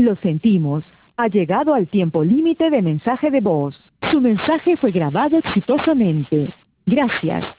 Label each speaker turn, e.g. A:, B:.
A: Lo sentimos. Ha llegado al tiempo límite de mensaje de voz. Su mensaje fue grabado exitosamente. Gracias.